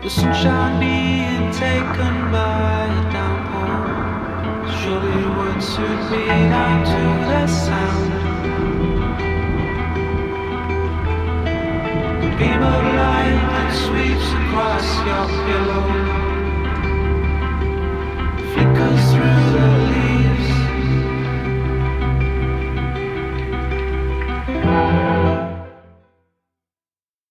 The sunshine being taken by a downpour surely would suit me down to the sound. The beam of light that sweeps across your pillow